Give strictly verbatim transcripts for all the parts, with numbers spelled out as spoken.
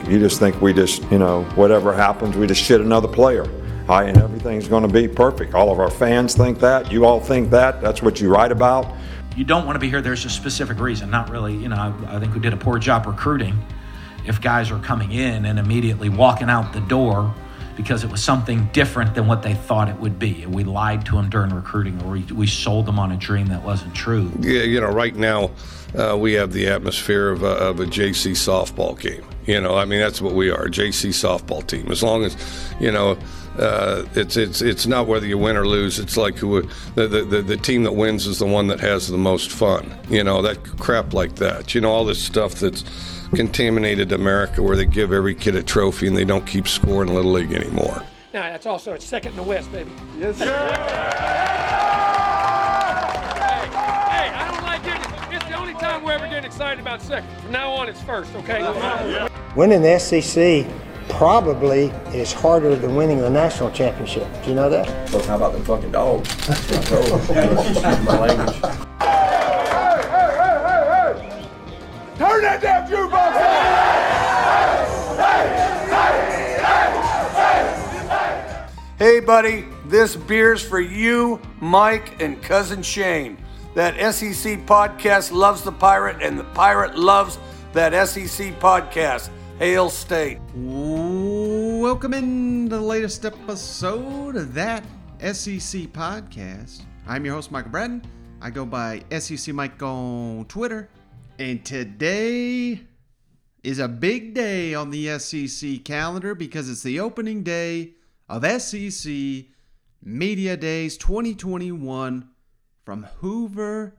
You just think we just, you know, whatever happens, we just shit another player. Hi, and everything's going to be perfect. All of our fans think that. You all think that. That's what you write about. You don't want to be here. There's a specific reason. Not really, you know, I, I think we did a poor job recruiting if guys are coming in and immediately walking out the door because it was something different than what they thought it would be. We lied to them during recruiting, or we, we sold them on a dream that wasn't true. Yeah, you know, right now uh, we have the atmosphere of a, of a J C softball game. You know, I mean, that's what we are, a J C softball team. As long as, you know, uh, it's it's it's not whether you win or lose. It's like who the, the the team that wins is the one that has the most fun. You know, that crap like that. You know, all this stuff that's contaminated America, where they give every kid a trophy and they don't keep scoring Little League anymore. Now, that's also a second in the West, baby. Yes, sir. Hey, hey, I don't like it. It's the only time we're ever getting excited about second. From now on, it's first, okay? Yeah. Winning the S E C probably is harder than winning the national championship. Do you know that? So how about them fucking dogs? My language. Turn that damn jukebox on! Hey, buddy, this beer's for you, Mike, and Cousin Shane. That S E C podcast loves the Pirate, and the Pirate loves that S E C podcast. Hail State. Welcome in to the latest episode of that S E C podcast. I'm your host, Michael Bratton. I go by S E C Mike on Twitter. And today is a big day on the S E C calendar because it's the opening day of S E C Media Days twenty twenty-one from Hoover,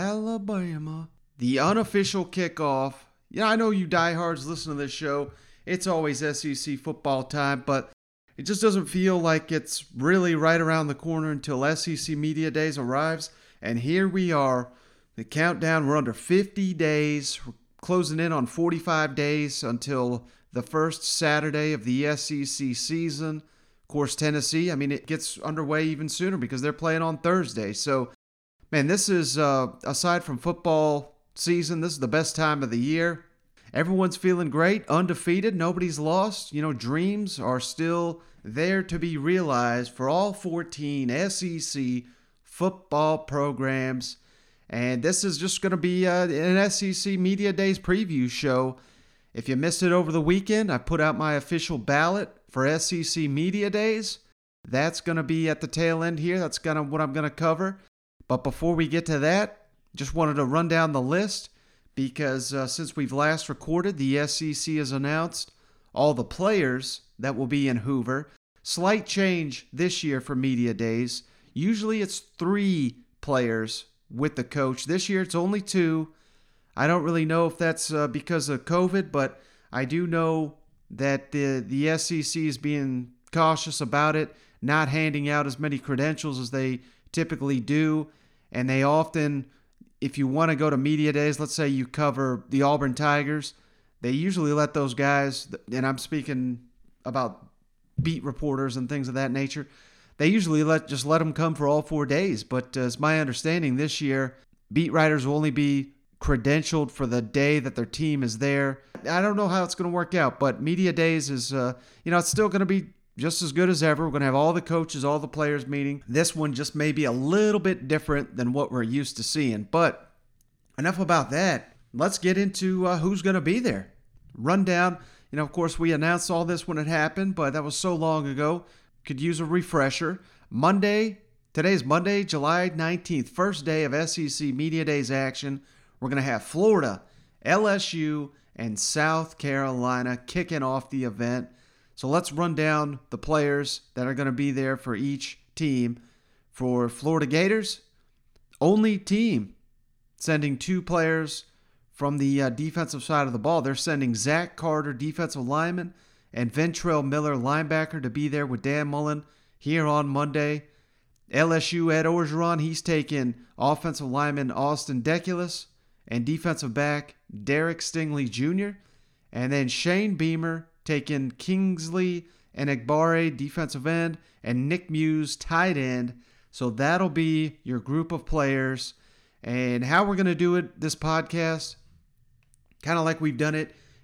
Alabama. The unofficial kickoff. You know, I know you diehards listen to this show. It's always S E C football time, but it just doesn't feel like it's really right around the corner until S E C Media Days arrives. And here we are. The countdown, we're under fifty days. We're closing in on forty-five days until the first Saturday of the S E C season. Of course, Tennessee, I mean, it gets underway even sooner because they're playing on Thursday. So, man, this is, uh, aside from football season, this is the best time of the year. Everyone's feeling great, undefeated, nobody's lost. You know, dreams are still there to be realized for all fourteen S E C football programs. And this is just going to be uh, an S E C Media Days preview show. If you missed it over the weekend, I put out my official ballot for S E C Media Days. That's going to be at the tail end here. That's kind of what I'm going to cover. But before we get to that, just wanted to run down the list because uh, since we've last recorded, the S E C has announced all the players that will be in Hoover. Slight change this year for Media Days. Usually it's three players with the coach. This year it's only two. I don't really know if that's uh, because of COVID, but I do know that the the S E C is being cautious about it, not handing out as many credentials as they typically do. And they often, if you want to go to Media Days, let's say you cover the Auburn Tigers, they usually let those guys, and I'm speaking about beat reporters and things of that nature, they usually let just let them come for all four days. But uh, it's my understanding this year, beat writers will only be credentialed for the day that their team is there. I don't know how it's going to work out, but Media Days is, uh, you know, it's still going to be just as good as ever. We're going to have all the coaches, all the players meeting. This one just may be a little bit different than what we're used to seeing. But enough about that. Let's get into uh, who's going to be there. Rundown. You know, of course, we announced all this when it happened, but that was so long ago. Could use a refresher. Monday, today's Monday, July nineteenth, first day of S E C Media Days action. We're going to have Florida, L S U, and South Carolina kicking off the event. So let's run down the players that are going to be there for each team. For Florida Gators, only team sending two players from the uh, defensive side of the ball. They're sending Zach Carter, defensive lineman, and Ventrell Miller, linebacker, to be there with Dan Mullen here on Monday. L S U, Ed Orgeron, he's taking offensive lineman Austin Deculus and defensive back Derek Stingley Junior And then Shane Beamer taking Kingsley and Egbare, defensive end, and Nick Muse, tight end. So that'll be your group of players. And how we're going to do it, this podcast, kind of like we've done it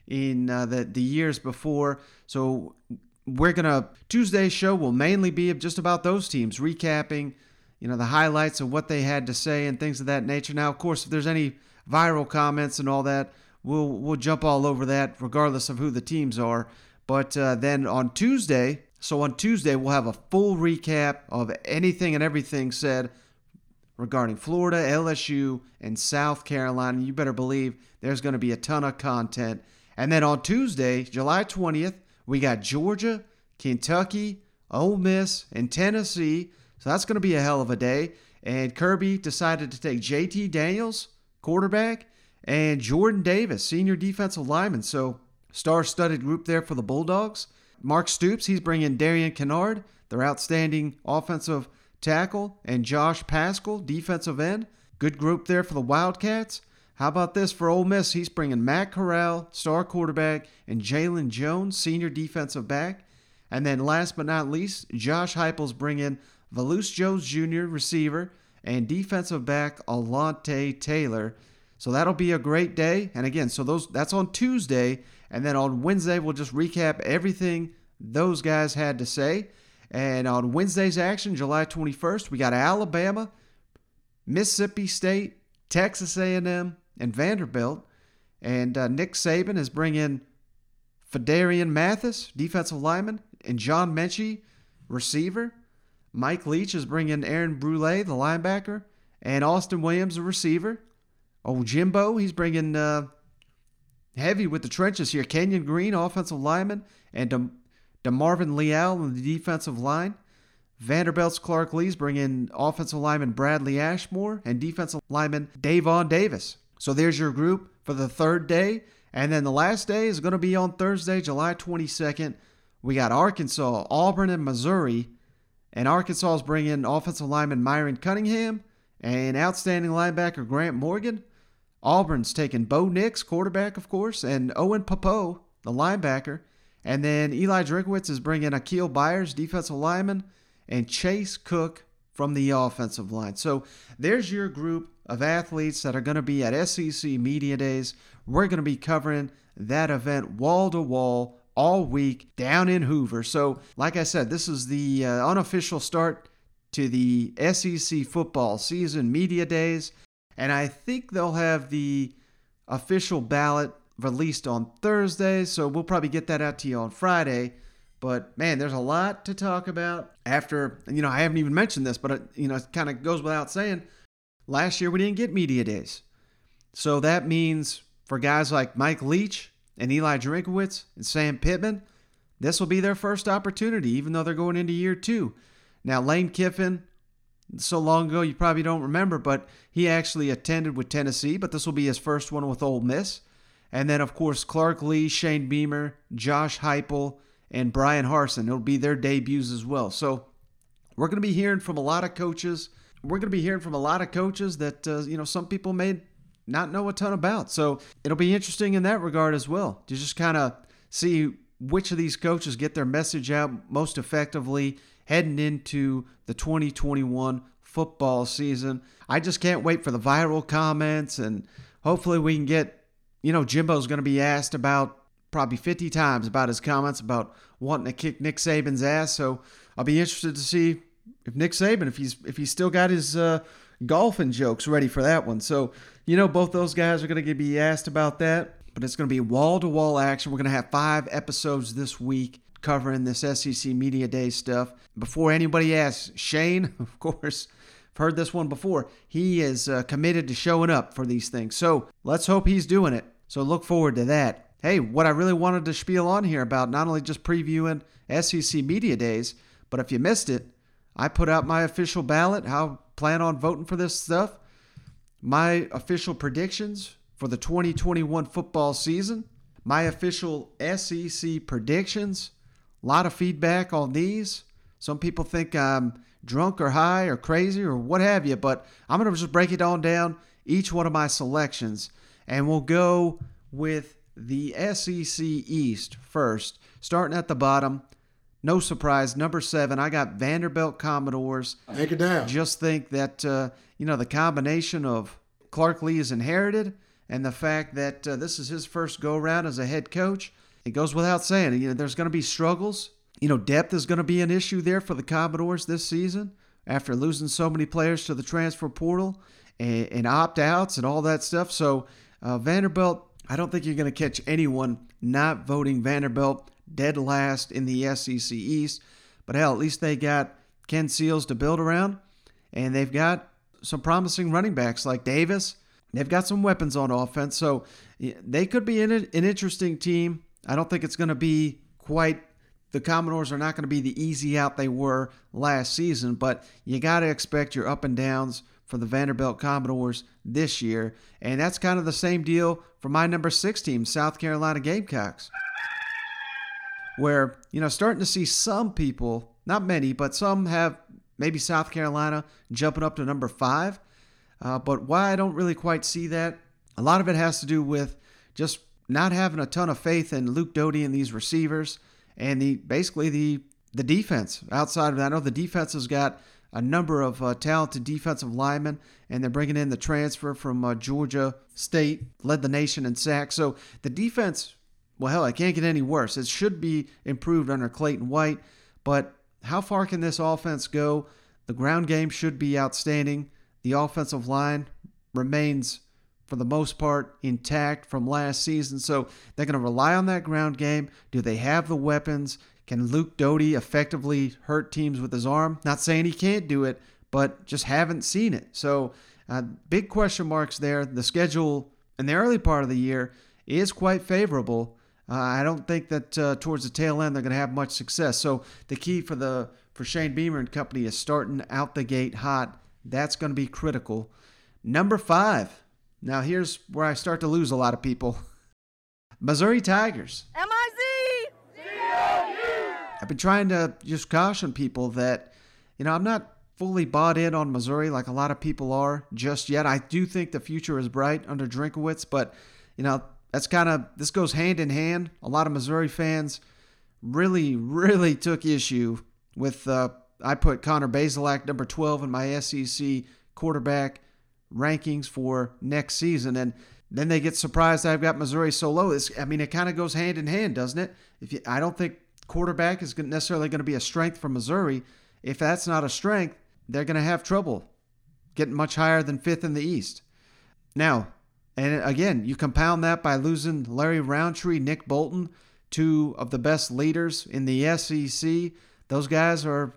in uh, the, the years before. So we're going to, Tuesday's show will mainly be just about those teams, recapping, you know, the highlights of what they had to say and things of that nature. Now, of course, if there's any viral comments and all that, we'll we'll jump all over that regardless of who the teams are. But uh, then on Tuesday, so on Tuesday, we'll have a full recap of anything and everything said regarding Florida, L S U, and South Carolina. You better believe there's going to be a ton of content. And then on Tuesday, July twentieth, we got Georgia, Kentucky, Ole Miss, and Tennessee. So that's going to be a hell of a day. And Kirby decided to take J T Daniels, quarterback, and Jordan Davis, senior defensive lineman. So star-studded group there for the Bulldogs. Mark Stoops, he's bringing Darian Kennard, their outstanding offensive tackle, and Josh Paschal, defensive end. Good group there for the Wildcats. How about this for Ole Miss? He's bringing Matt Corral, star quarterback, and Jalen Jones, senior defensive back. And then last but not least, Josh Heupel's bringing Velus Jones Junior, receiver, and defensive back Alontae Taylor. So that'll be a great day. And again, so those that's on Tuesday. And then on Wednesday, we'll just recap everything those guys had to say. And on Wednesday's action, July twenty-first, we got Alabama, Mississippi State, Texas A and M, and Vanderbilt. And uh, Nick Saban is bringing Fedarian Mathis, defensive lineman, and John Mechie, receiver. Mike Leach is bringing Aaron Brule, the linebacker, and Austin Williams, the receiver. Oh, Jimbo, he's bringing uh, heavy with the trenches here. Kenyon Green, offensive lineman, and De- DeMarvin Leal on the defensive line. Vanderbilt's Clark Lee's bringing offensive lineman Bradley Ashmore and defensive lineman Davon Davis. So there's your group for the third day. And then the last day is going to be on Thursday, July twenty-second. We got Arkansas, Auburn, and Missouri. And Arkansas is bringing offensive lineman Myron Cunningham and outstanding linebacker Grant Morgan. Auburn's taking Bo Nix, quarterback, of course, and Owen Popo, the linebacker. And then Eli Drinkwitz is bringing Akil Byers, defensive lineman, and Chase Cook from the offensive line. So there's your group of athletes that are going to be at S E C Media Days. We're going to be covering that event wall to wall all week down in Hoover. So like I said, this is the uh, unofficial start to the S E C football season media days. And I think they'll have the official ballot released on Thursday. So we'll probably get that out to you on Friday. But man, there's a lot to talk about after, you know, I haven't even mentioned this, but it, you know, it kind of goes without saying. Last year we didn't get media days. So that means for guys like Mike Leach and Eli Drinkwitz and Sam Pittman, this will be their first opportunity, even though they're going into year two. Now, Lane Kiffin, so long ago you probably don't remember, but he actually attended with Tennessee, but this will be his first one with Ole Miss. And then, of course, Clark Lee, Shane Beamer, Josh Heupel, and Brian Harsin. It'll be their debuts as well. So we're going to be hearing from a lot of coaches. We're going to be hearing from a lot of coaches that, uh, you know, some people may not know a ton about. So it'll be interesting in that regard as well, to just kind of see which of these coaches get their message out most effectively heading into the twenty twenty-one football season. I just can't wait for the viral comments, and hopefully we can get, you know, Jimbo's going to be asked about probably fifty times about his comments about wanting to kick Nick Saban's ass. So I'll be interested to see if Nick Saban, if he's if he's still got his uh, golfing jokes ready for that one. So, you know, both those guys are going to be asked about that. But it's going to be wall-to-wall action. We're going to have five episodes this week covering this S E C Media Day stuff. Before anybody asks, Shane, of course, I've heard this one before. He is uh, committed to showing up for these things. So let's hope he's doing it. So look forward to that. Hey, what I really wanted to spiel on here about not only just previewing S E C Media Days, but if you missed it, I put out my official ballot, how I plan on voting for this stuff, my official predictions for the twenty twenty-one football season, my official S E C predictions. A lot of feedback on these. Some people think I'm drunk or high or crazy or what have you, but I'm going to just break it on down, each one of my selections, and we'll go with the S E C East first, starting at the bottom. No surprise, number seven, I got Vanderbilt Commodores. Take it down. Just think that, uh, you know, the combination of Clark Lee is inherited, and the fact that uh, this is his first go-around as a head coach, it goes without saying, you know, there's going to be struggles. You know, depth is going to be an issue there for the Commodores this season after losing so many players to the transfer portal and, and opt-outs and all that stuff. So uh, Vanderbilt, I don't think you're going to catch anyone not voting Vanderbilt dead last in the S E C East. But hell, at least they got Ken Seals to build around, and they've got some promising running backs like Davis. They've got some weapons on offense, so they could be in an interesting team. I don't think it's going to be quite, the Commodores are not going to be the easy out they were last season, but you got to expect your up and downs for the Vanderbilt Commodores this year, and that's kind of the same deal for my number six team, South Carolina Gamecocks, where, you know, starting to see some people, not many, but some have maybe South Carolina jumping up to number five. Uh, but why I don't really quite see that, a lot of it has to do with just not having a ton of faith in Luke Doty and these receivers and the basically the the defense. Outside of that, I know the defense has got a number of uh, talented defensive linemen, and they're bringing in the transfer from uh, Georgia State, led the nation in sacks. So the defense, well, hell, it can't get any worse. It should be improved under Clayton White, but how far can this offense go? The ground game should be outstanding. The offensive line remains, for the most part, intact from last season. So they're going to rely on that ground game. Do they have the weapons? Can Luke Doty effectively hurt teams with his arm? Not saying he can't do it, but just haven't seen it. So uh, big question marks there. The schedule in the early part of the year is quite favorable. Uh, I don't think that uh, towards the tail end they're going to have much success. So the key for the for Shane Beamer and company is starting out the gate hot. That's going to be critical. Number five. Now here's where I start to lose a lot of people. Missouri Tigers. M I Z! Z O U! I've been trying to just caution people that, you know, I'm not fully bought in on Missouri like a lot of people are just yet. I do think the future is bright under Drinkwitz, but, you know, that's kind of, this goes hand in hand. A lot of Missouri fans really, really took issue with, uh, I put Connor Bazelak, number twelve, in my S E C quarterback rankings for next season. And then they get surprised I've got Missouri so low. It's, I mean, it kind of goes hand in hand, doesn't it? If you, I don't think quarterback is necessarily going to be a strength for Missouri. If that's not a strength, they're going to have trouble getting much higher than fifth in the East. Now, and again, you compound that by losing Larry Roundtree, Nick Bolton, two of the best leaders in the S E C. Those guys are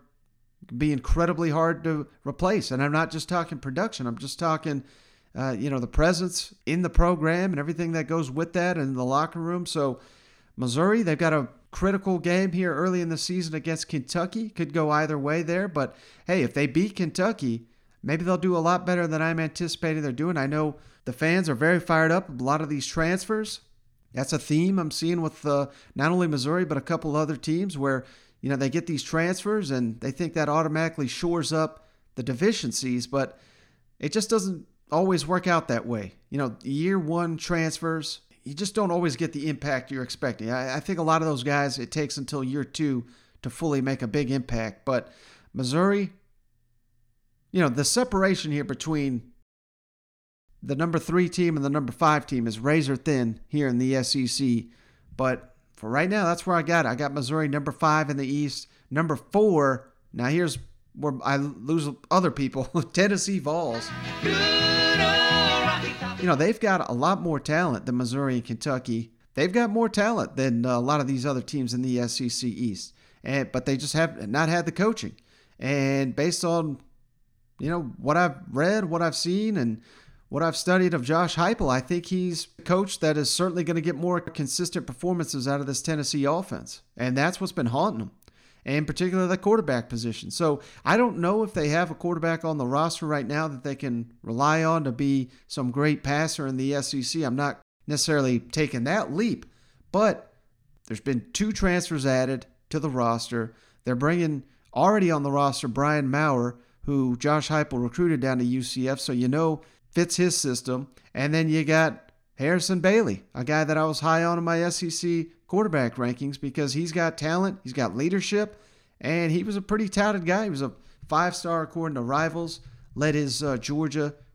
be incredibly hard to replace. And I'm not just talking production. I'm just talking, uh, you know, the presence in the program and everything that goes with that and the locker room. So Missouri, they've got a critical game here early in the season against Kentucky. Could go either way there. But, hey, if they beat Kentucky, maybe they'll do a lot better than I'm anticipating they're doing. I know the fans are very fired up. A lot of these transfers, that's a theme I'm seeing with uh, not only Missouri but a couple other teams where, you know, they get these transfers and they think that automatically shores up the deficiencies, but it just doesn't always work out that way. You know, year one transfers, you just don't always get the impact you're expecting. I, I think a lot of those guys, it takes until year two to fully make a big impact. But Missouri, you know, the separation here between the number three team and the number five team is razor thin here in the S E C. But for right now, that's where I got it. I got Missouri number five in the East. Number four, now here's where I lose other people, Tennessee Vols. You know, they've got a lot more talent than Missouri and Kentucky. They've got more talent than a lot of these other teams in the S E C East. And, but they just have not had the coaching. And based on, you know, what I've read, what I've seen, and what I've studied of Josh Heupel, I think he's a coach that is certainly going to get more consistent performances out of this Tennessee offense. And that's what's been haunting them, and in particular the quarterback position. So I don't know if they have a quarterback on the roster right now that they can rely on to be some great passer in the S E C. I'm not necessarily taking that leap, but there's been two transfers added to the roster. They're bringing already on the roster Brian Maurer, who Josh Heupel recruited down to U C F, so you know fits his system. And then you got Harrison Bailey, a guy that I was high on in my S E C quarterback rankings because he's got talent, he's got leadership, and he was a pretty touted guy. He was a five-star according to Rivals, led his uh, Georgia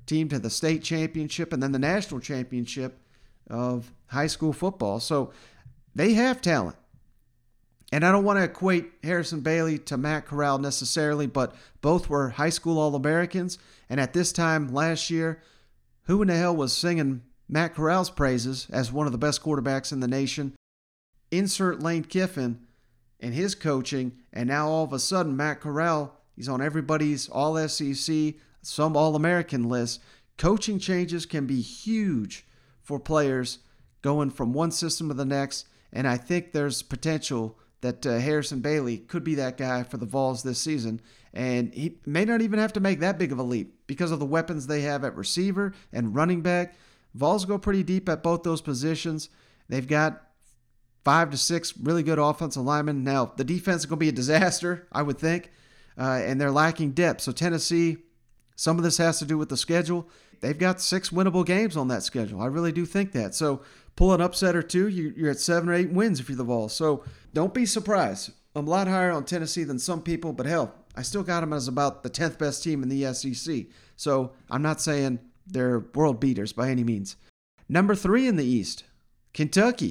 team to the state championship and then the national championship of high school football. So they have talent. And I don't want to equate Harrison Bailey to Matt Corral necessarily, but both were high school All-Americans. And at this time last year, who in the hell was singing Matt Corral's praises as one of the best quarterbacks in the nation? Insert Lane Kiffin and his coaching, and now all of a sudden Matt Corral, he's on everybody's All-S E C, some All-American list. Coaching changes can be huge for players going from one system to the next, and I think there's potential that uh, Harrison Bailey could be that guy for the Vols this season, and he may not even have to make that big of a leap because of the weapons they have at receiver and running back. Vols go pretty deep at both those positions. They've got five to six really good offensive linemen. Now, the defense is going to be a disaster, I would think, uh, and they're lacking depth. So Tennessee, some of this has to do with the schedule. They've got six winnable games on that schedule. I really do think that. So pull an upset or two, you're at seven or eight wins if you're the Vols. So don't be surprised. I'm a lot higher on Tennessee than some people, but hell, I still got them as about the tenth best team in the S E C. So I'm not saying they're world beaters by any means. Number three in the East, Kentucky.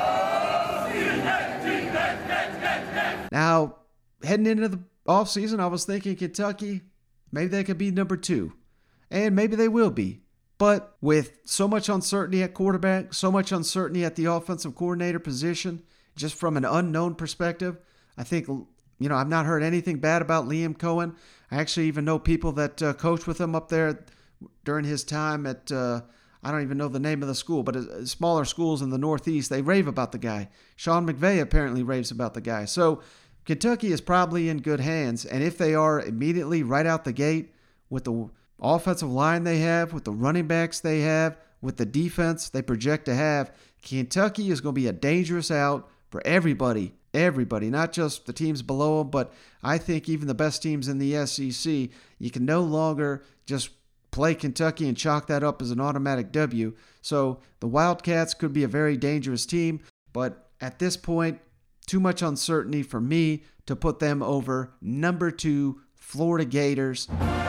Now, heading into the offseason, I was thinking Kentucky, maybe they could be number two. And maybe they will be. But with so much uncertainty at quarterback, so much uncertainty at the offensive coordinator position, just from an unknown perspective, I think, you know, I've not heard anything bad about Liam Cohen. I actually even know people that uh, coached with him up there during his time at, uh, I don't even know the name of the school, but uh, smaller schools in the Northeast, they rave about the guy. Sean McVay apparently raves about the guy. So Kentucky is probably in good hands. And if they are immediately right out the gate with the offensive line they have, with the running backs they have, with the defense they project to have, Kentucky is going to be a dangerous out for everybody. Everybody, not just the teams below them, but I think even the best teams in the S E C, you can no longer just play Kentucky and chalk that up as an automatic W. So the Wildcats could be a very dangerous team, but at this point, too much uncertainty for me to put them over number two, Florida Gators.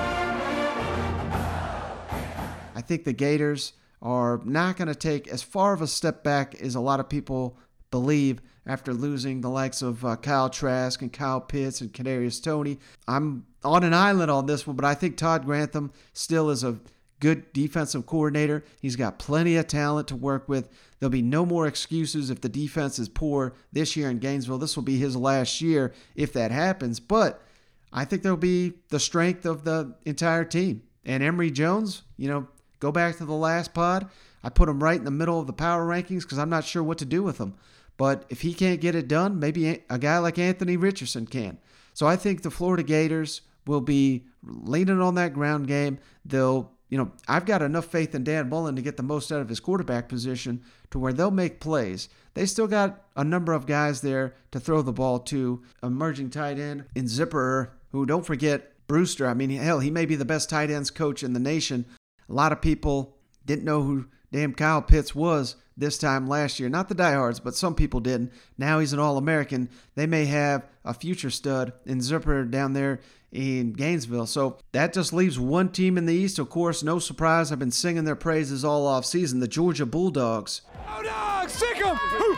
I think the Gators are not going to take as far of a step back as a lot of people believe after losing the likes of uh, Kyle Trask and Kyle Pitts and Kadarius Toney. I'm on an island on this one, but I think Todd Grantham still is a good defensive coordinator. He's got plenty of talent to work with. There'll be no more excuses if the defense is poor this year in Gainesville. This will be his last year if that happens, but I think there'll be the strength of the entire team. And Emory Jones, you know, go back to the last pod. I put him right in the middle of the power rankings because I'm not sure what to do with him. But if he can't get it done, maybe a guy like Anthony Richardson can. So I think the Florida Gators will be leaning on that ground game. They'll, you know, I've got enough faith in Dan Mullen to get the most out of his quarterback position to where they'll make plays. They still got a number of guys there to throw the ball to. Emerging tight end in Zipper, who, don't forget, Brewster. I mean, hell, he may be the best tight ends coach in the nation. A lot of people didn't know who damn Kyle Pitts was this time last year. Not the diehards, but some people didn't. Now he's an All-American. They may have a future stud in Zipper down there in Gainesville. So that just leaves one team in the East. Of course, no surprise, I've been singing their praises all off season, the Georgia Bulldogs. Bulldogs, sick 'em!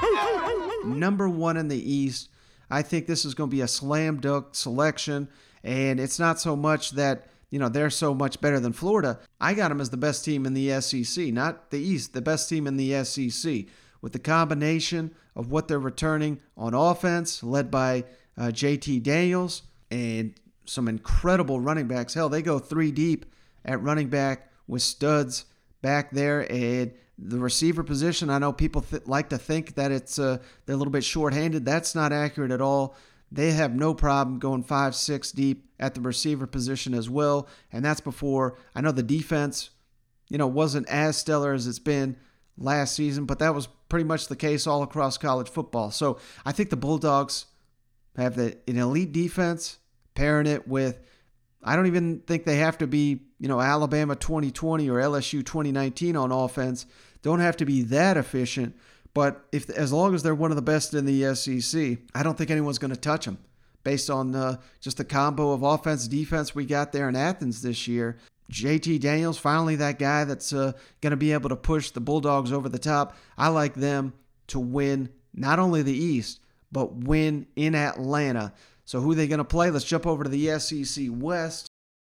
Number one in the East. I think this is going to be a slam dunk selection, and it's not so much that, you know, they're so much better than Florida. I got them as the best team in the S E C, not the East, the best team in the S E C. With the combination of what they're returning on offense, led by uh, J T Daniels, and some incredible running backs. Hell, they go three deep at running back with studs back there. And the receiver position, I know people th- like to think that it's uh, they're a little bit shorthanded. That's not accurate at all. They have no problem going five, six deep at the receiver position as well. And that's before, I know the defense, you know, wasn't as stellar as it's been last season, but that was pretty much the case all across college football. So I think the Bulldogs have the, an elite defense, pairing it with, I don't even think they have to be, you know, Alabama twenty twenty or L S U twenty nineteen on offense. Don't have to be that efficient. But if as long as they're one of the best in the S E C, I don't think anyone's going to touch them based on uh, just the combo of offense, defense we got there in Athens this year. J T Daniels, finally that guy that's uh, going to be able to push the Bulldogs over the top. I like them to win not only the East, but win in Atlanta. So who are they going to play? Let's jump over to the S E C West.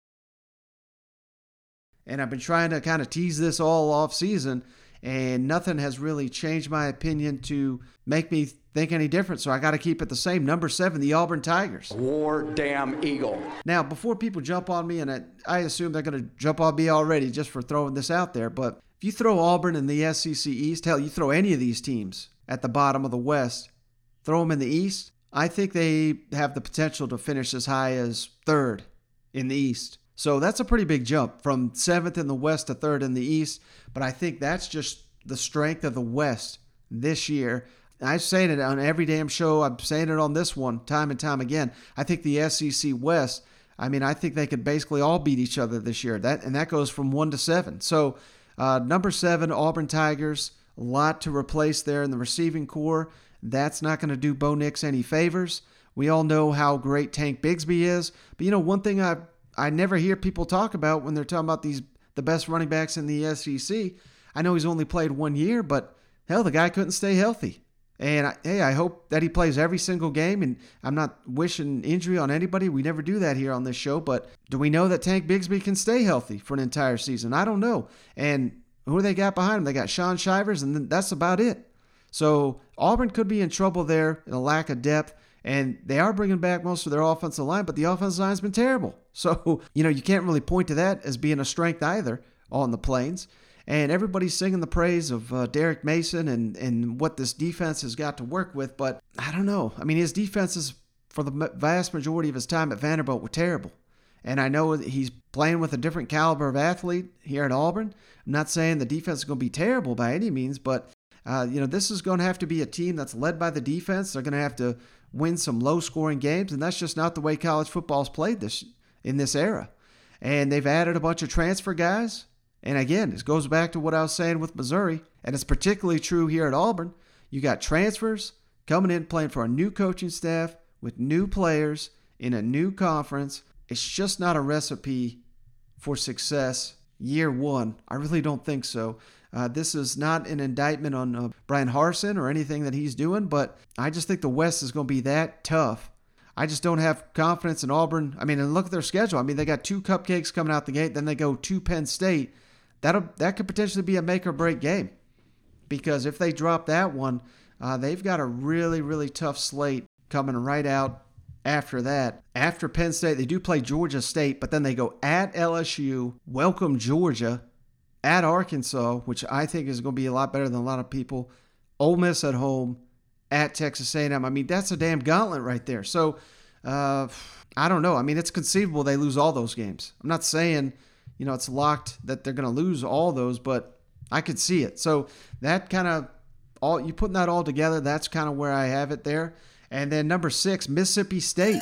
And I've been trying to kind of tease this all off season, and nothing has really changed my opinion to make me think any different. So I got to keep it the same. Number seven, the Auburn Tigers. War damn eagle. Now, before people jump on me, and I, I assume they're going to jump on me already just for throwing this out there, but if you throw Auburn in the S E C East, hell, you throw any of these teams at the bottom of the West, throw them in the East, I think they have the potential to finish as high as third in the East. So that's a pretty big jump from seventh in the West to third in the East. But I think that's just the strength of the West this year. I've said it on every damn show. I'm saying it on this one time and time again. I think the S E C West, I mean, I think they could basically all beat each other this year. That and that goes from one to seven. So uh, number seven, Auburn Tigers, a lot to replace there in the receiving core. That's not going to do Bo Nix any favors. We all know how great Tank Bigsby is. But, you know, one thing I I never hear people talk about when they're talking about these the best running backs in the S E C. I know he's only played one year, but, hell, the guy couldn't stay healthy. And, I, hey, I hope that he plays every single game, and I'm not wishing injury on anybody. We never do that here on this show, but do we know that Tank Bigsby can stay healthy for an entire season? I don't know. And who do they got behind him? They got Sean Shivers, and that's about it. So Auburn could be in trouble there in a lack of depth, and they are bringing back most of their offensive line, but the offensive line's been terrible. So, you know, you can't really point to that as being a strength either on the Plains. And everybody's singing the praise of uh, Derek Mason and, and what this defense has got to work with, but I don't know. I mean, his defenses for the vast majority of his time at Vanderbilt were terrible. And I know he's playing with a different caliber of athlete here at Auburn. I'm not saying the defense is going to be terrible by any means, but Uh, you know, this is going to have to be a team that's led by the defense. They're going to have to win some low-scoring games, and that's just not the way college football's played this in this era. And they've added a bunch of transfer guys. And again, this goes back to what I was saying with Missouri, and it's particularly true here at Auburn. You got transfers coming in, playing for a new coaching staff with new players in a new conference. It's just not a recipe for success year one. I really don't think so. Uh, this is not an indictment on uh, Brian Harsin or anything that he's doing, but I just think the West is going to be that tough. I just don't have confidence in Auburn. I mean, and look at their schedule. I mean, they got two cupcakes coming out the gate, then they go to Penn State. That'll, that could potentially be a make or break game, because if they drop that one, uh, they've got a really, really tough slate coming right out after that. After Penn State, they do play Georgia State, but then they go at L S U, welcome Georgia, at Arkansas, which I think is going to be a lot better than a lot of people, Ole Miss at home, at Texas A and M. I mean, that's a damn gauntlet right there. So, uh, I don't know. I mean, it's conceivable they lose all those games. I'm not saying, you know, it's locked that they're going to lose all those, but I could see it. So that kind of, all you putting that all together, that's kind of where I have it there. And then number six, Mississippi State,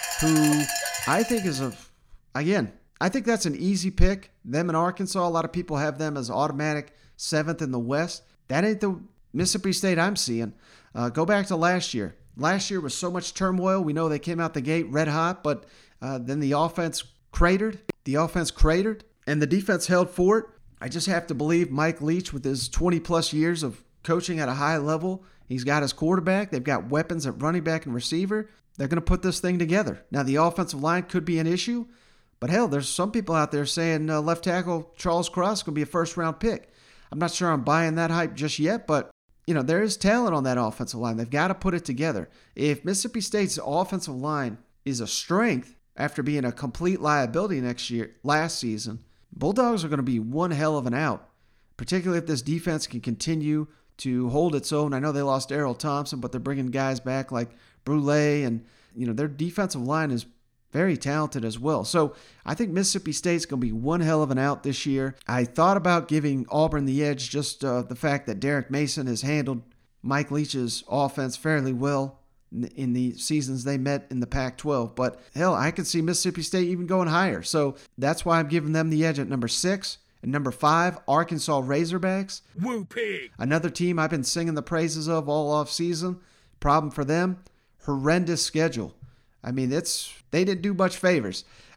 who I think is a, again, I think that's an easy pick. Them in Arkansas, a lot of people have them as automatic seventh in the West. That ain't the Mississippi State I'm seeing. Uh, go back to last year. Last year was so much turmoil. We know they came out the gate red hot, but uh, then the offense cratered. The offense cratered, and the defense held for it. I just have to believe Mike Leach, with his twenty-plus years of coaching at a high level, he's got his quarterback. They've got weapons at running back and receiver. They're going to put this thing together. Now, the offensive line could be an issue, but hell, there's some people out there saying uh, left tackle Charles Cross is going to be a first-round pick. I'm not sure I'm buying that hype just yet, but you know, there is talent on that offensive line. They've got to put it together. If Mississippi State's offensive line is a strength after being a complete liability next year, last season, Bulldogs are going to be one hell of an out, particularly if this defense can continue to hold its own. I know they lost Errol Thompson, but they're bringing guys back like Brule, and you know, their defensive line is very talented as well. So I think Mississippi State's going to be one hell of an out this year. I thought about giving Auburn the edge, just uh, the fact that Derek Mason has handled Mike Leach's offense fairly well in the seasons they met in the Pac twelve. But hell, I could see Mississippi State even going higher. So that's why I'm giving them the edge at number six. And number five, Arkansas Razorbacks. Woo pig! Another team I've been singing the praises of all off season. Problem for them, horrendous schedule. I mean, it's they didn't do much favors.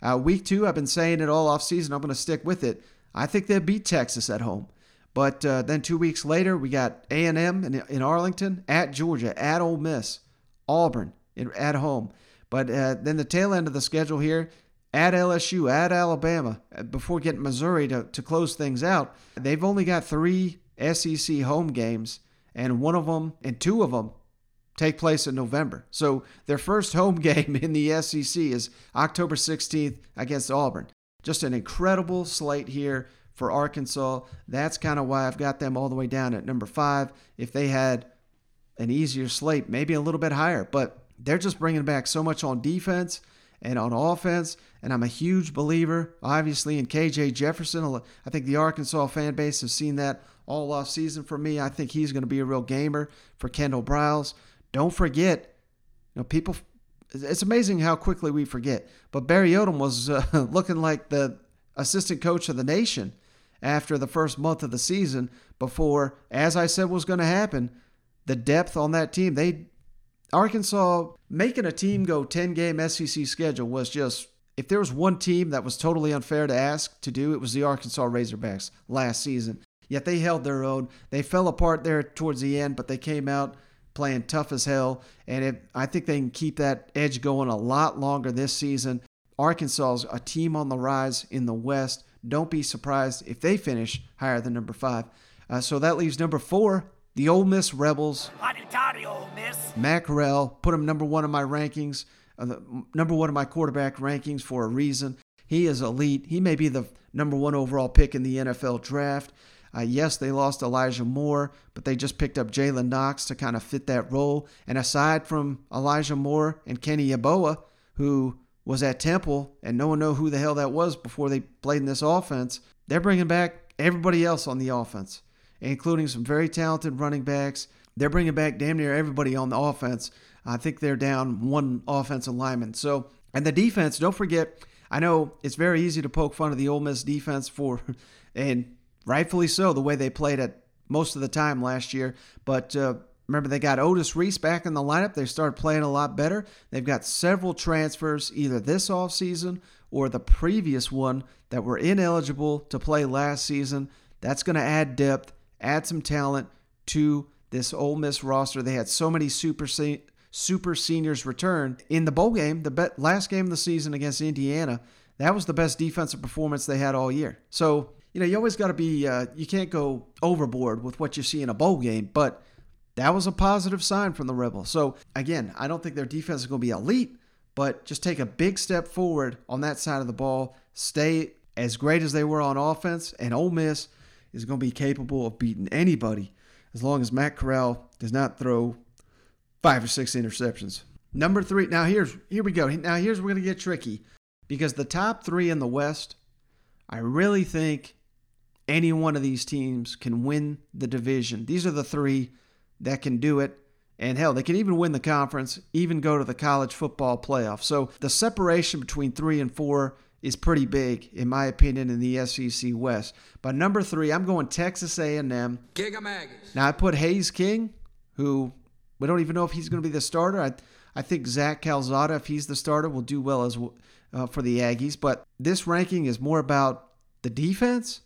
Uh, week two, I've been saying it all offseason. I'm going to stick with it. I think they'll beat Texas at home. But uh, then two weeks later, we got A and M in, in Arlington, at Georgia, at Ole Miss, Auburn in, at home. But uh, then the tail end of the schedule here, at L S U, at Alabama, before getting Missouri to, to close things out. They've only got three S E C home games, and one of them and two of them take place in November. So their first home game in the S E C is October sixteenth against Auburn. Just an incredible slate here for Arkansas. That's kind of why I've got them all the way down at number five. If they had an easier slate, maybe a little bit higher, but they're just bringing back so much on defense and on offense, and I'm a huge believer, obviously, in K J Jefferson. I think the Arkansas fan base has seen that all offseason for me. I think he's going to be a real gamer for Kendall Briles. Don't forget, you know, people, it's amazing how quickly we forget, but Barry Odom was uh, looking like the assistant coach of the nation after the first month of the season before, as I said was going to happen, the depth on that team, they Arkansas making a team go ten-game S E C schedule was just, if there was one team that was totally unfair to ask to do, it was the Arkansas Razorbacks last season. Yet they held their own. They fell apart there towards the end, but they came out playing tough as hell, and it, I think they can keep that edge going a lot longer this season. Arkansas's a team on the rise in the West. Don't be surprised if they finish higher than number five. Uh, so that leaves number four, the Ole Miss Rebels. Hotty-toddy, Ole Miss. Matt Corral, put him number one in my rankings, uh, the, number one in my quarterback rankings for a reason. He is elite. He may be the number one overall pick in the N F L draft. Uh, yes, they lost Elijah Moore, but they just picked up Jalen Knox to kind of fit that role. And aside from Elijah Moore and Kenny Yeboah, who was at Temple, and no one knew who the hell that was before they played in this offense, they're bringing back everybody else on the offense, including some very talented running backs. They're bringing back damn near everybody on the offense. I think they're down one offensive lineman. So, and the defense, don't forget, I know it's very easy to poke fun of the Ole Miss defense for, and rightfully so, the way they played it most of the time last year. But uh, remember, they got Otis Reese back in the lineup. They started playing a lot better. They've got several transfers either this offseason or the previous one that were ineligible to play last season. That's going to add depth, add some talent to this Ole Miss roster. They had so many super se- super seniors return. In the bowl game, the be- last game of the season against Indiana, that was the best defensive performance they had all year. So, you know, you always got to be, uh, you can't go overboard with what you see in a bowl game, but that was a positive sign from the Rebels. So, again, I don't think their defense is going to be elite, but just take a big step forward on that side of the ball, stay as great as they were on offense, and Ole Miss is going to be capable of beating anybody as long as Matt Corral does not throw five or six interceptions. Number three, now here's here we go. Now here's where we're going to get tricky, because the top three in the West, I really think any one of these teams can win the division. These are the three that can do it. And hell, they can even win the conference, even go to the college football playoff. So the separation between three and four is pretty big, in my opinion, in the S E C West. But number three, I'm going Texas A and M. Gigamaggots. Now, I put Hayes King, who we don't even know if he's going to be the starter. I, I think Zach Calzada, if he's the starter, will do well as uh, for the Aggies. But this ranking is more about the defense,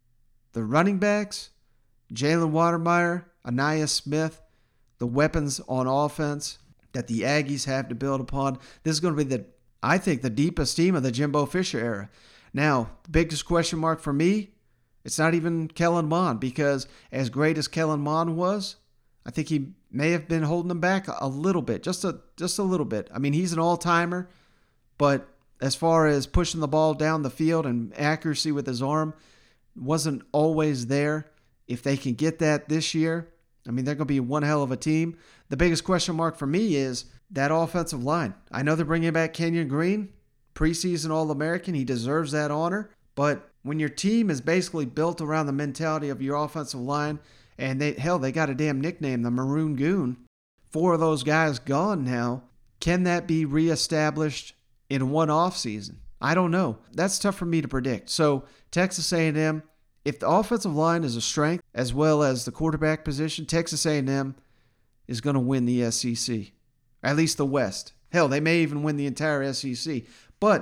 the running backs, Jalen Watermeyer, Anaya Smith, the weapons on offense that the Aggies have to build upon. This is going to be, the, I think, the deepest team of the Jimbo Fisher era. Now, the biggest question mark for me, it's not even Kellen Mond, because as great as Kellen Mond was, I think he may have been holding them back a little bit, just a just a little bit. I mean, he's an all-timer, but as far as pushing the ball down the field and accuracy with his arm, wasn't always there. If they can get that this year, I mean, they're going to be one hell of a team. The biggest question mark for me is that offensive line. I know they're bringing back Kenyon Green, preseason All-American. He deserves that honor. But when your team is basically built around the mentality of your offensive line, and they hell, they got a damn nickname, the Maroon Goon. Four of those guys gone now. Can that be reestablished in one offseason? I don't know. That's tough for me to predict. So Texas A and M, if the offensive line is a strength as well as the quarterback position, Texas A and M is going to win the S E C, at least the West. Hell, they may even win the entire S E C. But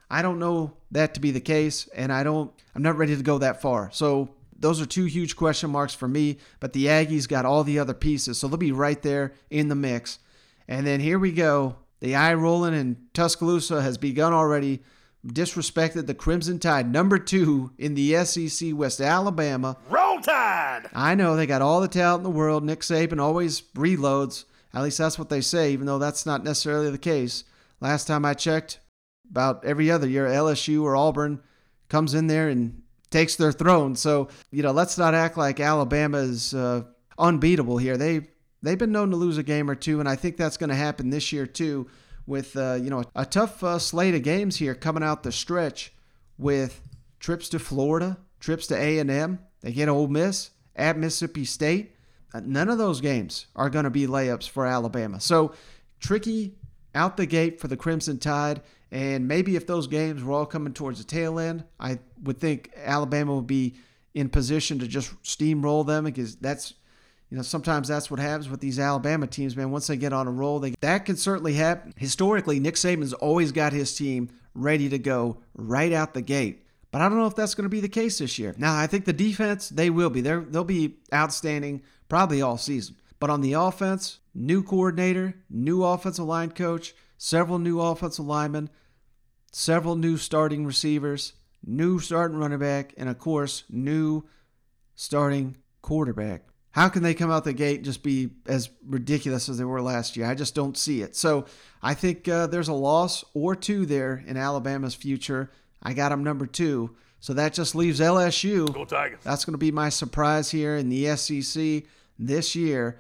I don't know that to be the case, and I don't, I'm not ready to go that far. So those are two huge question marks for me, but the Aggies got all the other pieces, so they'll be right there in the mix. And then here we go. The eye rolling in Tuscaloosa has begun already. Disrespected the Crimson Tide, number two in the S E C West, Alabama. Roll Tide! I know they got all the talent in the world. Nick Saban always reloads. At least that's what they say, even though that's not necessarily the case. Last time I checked, about every other year, L S U or Auburn comes in there and takes their throne. So, you know, let's not act like Alabama is uh, unbeatable here. They, they've been known to lose a game or two, and I think that's going to happen this year too. With, uh, you know, a tough uh, slate of games here coming out the stretch with trips to Florida, trips to A and M. They get Ole Miss at Mississippi State. Uh, none of those games are going to be layups for Alabama. So tricky out the gate for the Crimson Tide. And maybe if those games were all coming towards the tail end, I would think Alabama would be in position to just steamroll them, because that's, you know, sometimes that's what happens with these Alabama teams, man. Once they get on a roll, they, that can certainly happen. Historically, Nick Saban's always got his team ready to go right out the gate. But I don't know if that's going to be the case this year. Now, I think the defense, they will be. They're, they'll be outstanding probably all season. But on the offense, new coordinator, new offensive line coach, several new offensive linemen, several new starting receivers, new starting running back, and, of course, new starting quarterback. How can they come out the gate and just be as ridiculous as they were last year? I just don't see it. So I think uh, there's a loss or two there in Alabama's future. I got them number two. So that just leaves L S U. Go Tigers. That's going to be my surprise here in the S E C this year.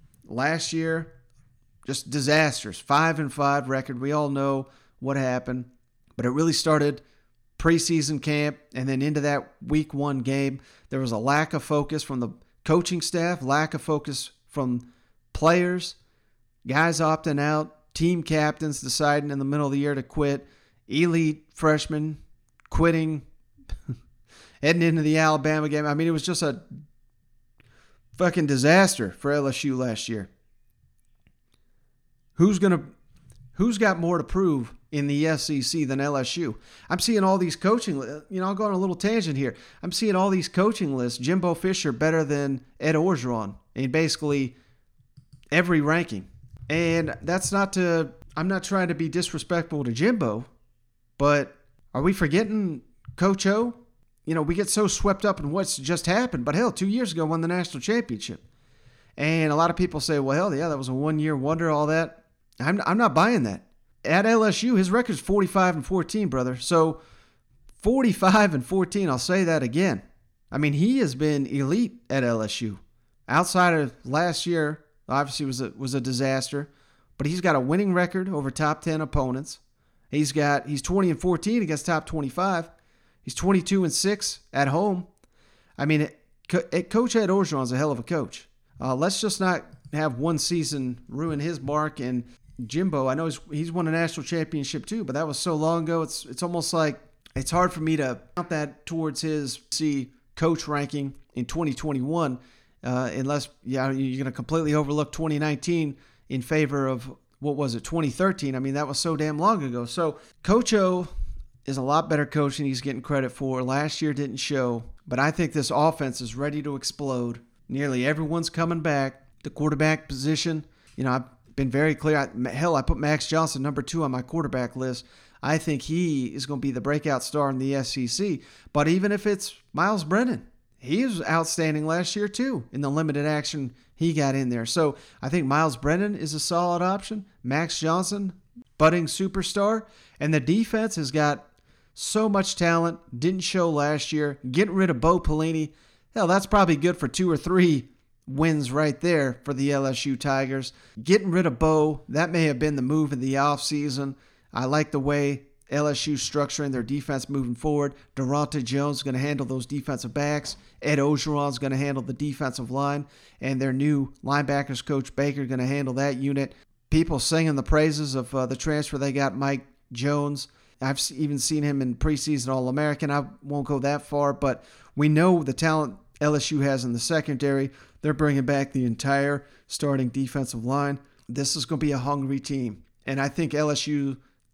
Last year, just disastrous. Five and five record. We all know what happened. But it really started preseason camp and then into that week one game. There was a lack of focus from the coaching staff, lack of focus from players, guys opting out, team captains deciding in the middle of the year to quit, elite freshmen quitting, heading into the Alabama game. I mean, it was just a fucking disaster for L S U last year. Who's gonna, who's got more to prove in the S E C than L S U? I'm seeing all these coaching, you know, I'll go on a little tangent here. I'm seeing all these coaching lists. Jimbo Fisher better than Ed Orgeron in basically every ranking. And that's not to, I'm not trying to be disrespectful to Jimbo, but are we forgetting Coach O? You know, we get so swept up in what's just happened, but hell, two years ago won the national championship. And a lot of people say, well, hell, yeah, that was a one-year wonder, all that. I'm, I'm not buying that. At L S U, his record's forty-five and fourteen, brother. So forty-five and fourteen, I'll say that again. I mean, he has been elite at L S U. Outside of last year, obviously was a, was a disaster, but he's got a winning record over top ten opponents. He's got he's twenty and fourteen against top twenty-five. He's twenty-two and six at home. I mean, it, it, Coach Ed Orgeron's a hell of a coach. Uh, let's just not have one season ruin his mark. And Jimbo, I know he's, he's won a national championship too, but that was so long ago. It's it's almost like it's hard for me to count that towards his see coach ranking in twenty twenty-one, uh, unless yeah you're going to completely overlook twenty nineteen in favor of what was it twenty thirteen. I mean, that was so damn long ago. So Coach O is a lot better coach than he's getting credit for. Last year didn't show, but I think this offense is ready to explode. Nearly everyone's coming back. The quarterback position, you know, I've been very clear. I, hell, I put Max Johnson number two on my quarterback list. I think he is going to be the breakout star in the S E C. But even if it's Miles Brennan, he was outstanding last year too in the limited action he got in there. So I think Miles Brennan is a solid option. Max Johnson, budding superstar. And the defense has got so much talent, didn't show last year. Getting rid of Bo Pelini, hell, that's probably good for two or three wins right there for the L S U Tigers. Getting rid of Bo, that may have been the move in the offseason. I like the way L S U structuring their defense moving forward. Durante Jones is going to handle those defensive backs. Ed Orgeron is going to handle the defensive line. And their new linebackers coach Baker going to handle that unit. People singing the praises of uh, the transfer they got, Mike Jones. I've even seen him in preseason All-American. I won't go that far, but we know the talent L S U has in the secondary. They're bringing back the entire starting defensive line. This is going to be a hungry team. And I think L S U, they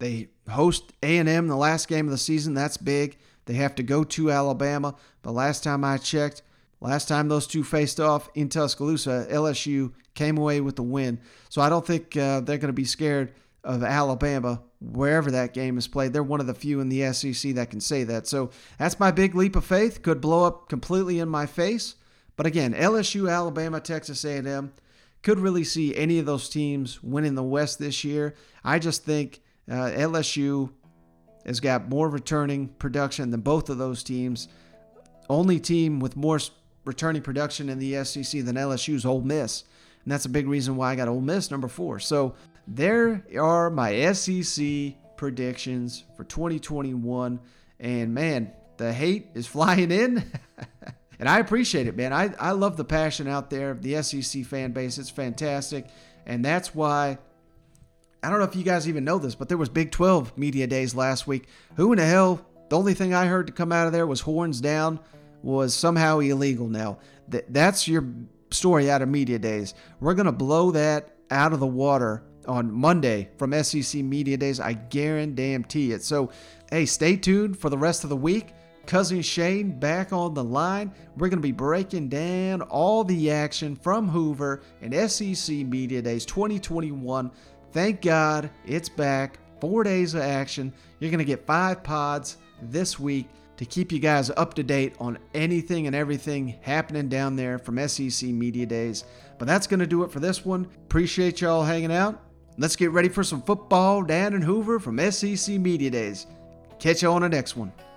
host A and M the last game of the season. That's big. They have to go to Alabama. But last time I checked, last time those two faced off in Tuscaloosa, L S U came away with the win. So I don't think uh, they're going to be scared of Alabama wherever that game is played. They're one of the few in the S E C that can say that. So that's my big leap of faith. Could blow up completely in my face. But again, L S U, Alabama, Texas A and M, could really see any of those teams winning the West this year. I just think uh, L S U has got more returning production than both of those teams. Only team with more returning production in the S E C than L S U is Ole Miss. And that's a big reason why I got Ole Miss number four. So there are my S E C predictions for twenty twenty-one. And man, the hate is flying in. And I appreciate it, man. I, I love the passion out there of the S E C fan base. It's fantastic. And that's why, I don't know if you guys even know this, but there was Big twelve Media Days last week. Who in the hell, the only thing I heard to come out of there was horns down, was somehow illegal now. Th- that's your story out of Media Days. We're going to blow that out of the water on Monday from S E C Media Days. I guarantee it. So, hey, stay tuned for the rest of the week. Cousin Shane back on the line. We're going to be breaking down all the action from Hoover and S E C Media Days twenty twenty-one. Thank God it's back. Four days of action. You're going to get five pods this week to keep you guys up to date on anything and everything happening down there from S E C Media Days. But that's going to do it for this one. Appreciate y'all hanging out. Let's get ready for some football down in Hoover from S E C Media Days. Catch you on the next one.